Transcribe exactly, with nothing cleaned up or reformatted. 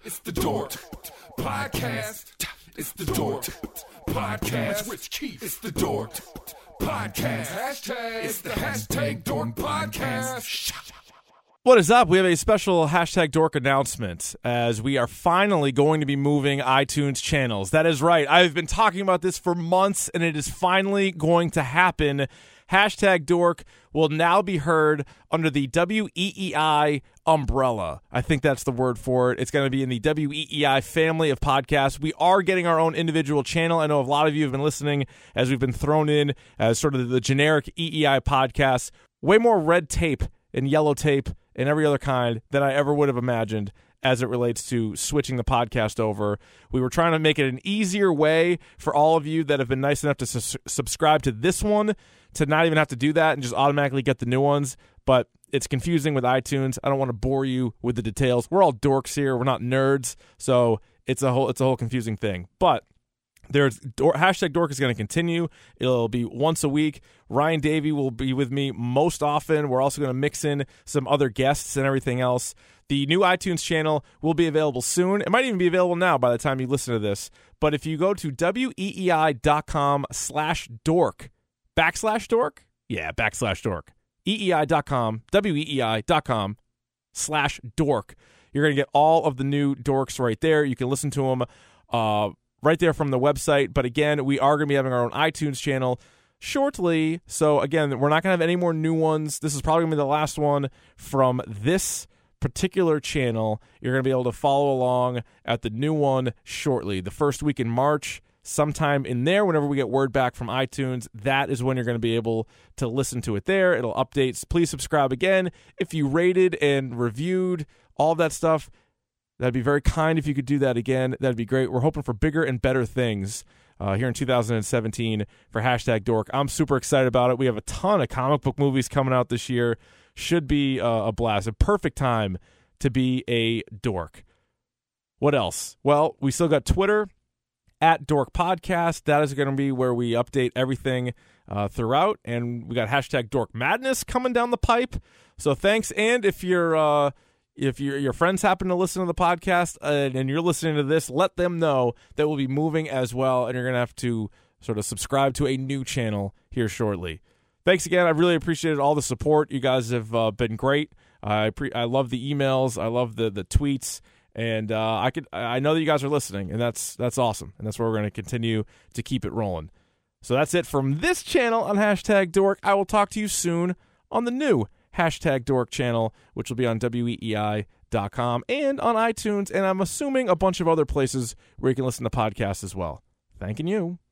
It's the Dork Podcast. It's the Dork Podcast. Rich Keith. It's the Dork Podcast. Hashtag. It's the hashtag Dork Podcast. What is up? We have a special hashtag Dork announcement as we are finally going to be moving iTunes channels. That is right. I've been talking about this for months, and it is finally going to happen. Hashtag Dork will now be heard under the W E E I umbrella. I think that's the word for it. It's going to be in the W E E I family of podcasts. We are getting our own individual channel. I know a lot of you have been listening as we've been thrown in as sort of the generic E E I podcast. Way more red tape and yellow tape and every other kind than I ever would have imagined as it relates to switching the podcast over. We were trying to make it an easier way for all of you that have been nice enough to su- subscribe to this one to not even have to do that and just automatically get the new ones. But it's confusing with iTunes. I don't want to bore you with the details. We're all dorks here. We're not nerds. So it's a whole it's a whole confusing thing. But There's hashtag Dork is going to continue. It'll be once a week. Ryan Davey will be with me most often. We're also going to mix in some other guests and everything else. The new iTunes channel will be available soon. It might even be available now by the time you listen to this. But if you go to weei.com slash dork, backslash dork? Yeah, backslash dork. eei.com, weei.com slash dork. You're going to get all of the new dorks right there. You can listen to them uh, right there from the website. But again, we are going to be having our own iTunes channel shortly. So again, we're not going to have any more new ones. This is probably going to be the last one from this particular channel. You're going to be able to follow along at the new one shortly. The first week in March, sometime in there, whenever we get word back from iTunes, that is when you're going to be able to listen to it there. It'll update. Please subscribe again. If you rated and reviewed all that stuff, that'd be very kind if you could do that again. That'd be great. We're hoping for bigger and better things uh, here in two thousand seventeen for hashtag Dork. I'm super excited about it. We have a ton of comic book movies coming out this year. Should be uh, a blast. A perfect time to be a dork. What else? Well, we still got Twitter, at Dork Podcast. That is going to be where we update everything uh, throughout. And we got hashtag Dork Madness coming down the pipe. So thanks. And if you're... Uh, If your your friends happen to listen to the podcast uh, and you're listening to this, let them know that we'll be moving as well, and you're going to have to sort of subscribe to a new channel here shortly. Thanks again. I really appreciated all the support. You guys have uh, been great. I pre- I love the emails. I love the the tweets, and uh, I could I know that you guys are listening, and that's that's awesome, and that's where we're going to continue to keep it rolling. So that's it from this channel on hashtag Dork. I will talk to you soon on the new hashtag Dork channel, which will be on W E E I dot com and on iTunes, and I'm assuming a bunch of other places where you can listen to podcasts as well. Thanking you.